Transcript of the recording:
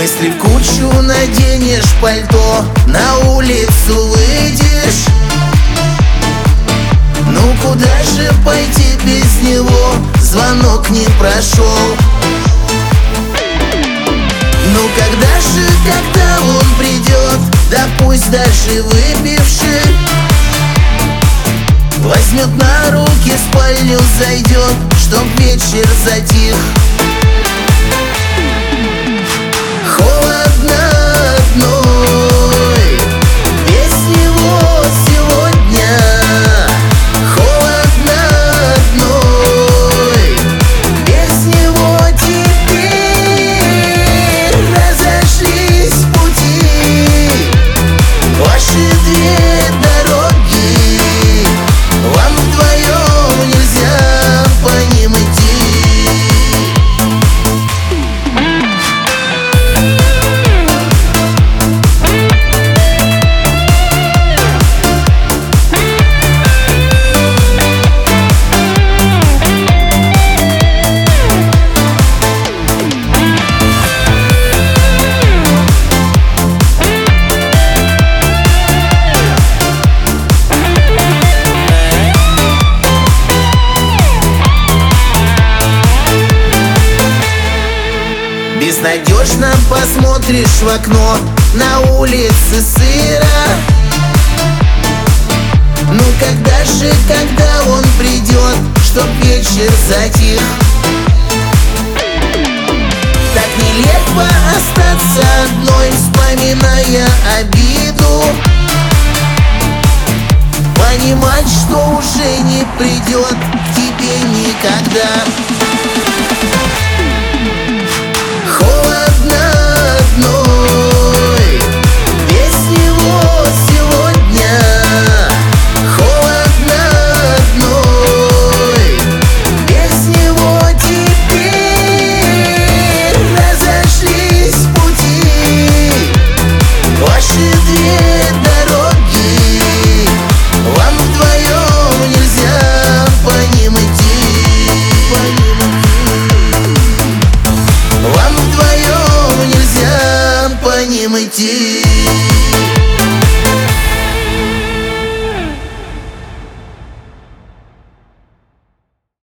Мысли в кучу, наденешь пальто, на улицу выйдешь. Ну куда же пойти без него? Звонок не прошел. Ну когда он придет, да пусть даже выпивший, возьмет на руки, в спальню зайдет, чтоб вечер затих. Холодно одной, без него сегодня. Холодно одной, без него теперь. Разошлись пути, ваши две дороги, вам вдвоем нельзя по ним идти. Безнадежно посмотришь в окно, на улице сыро. Ну когда он придет, чтоб вечер затих? Так нелепо остаться одной, вспоминая обиду, понимать, что уже не придет к тебе никогда. Холодно одной, без него сегодня. Холодно одной, без него теперь. Разошлись пути, ваши две дороги, вам вдвоем нельзя по ним идти. Вам вдвоем нельзя по ним идти.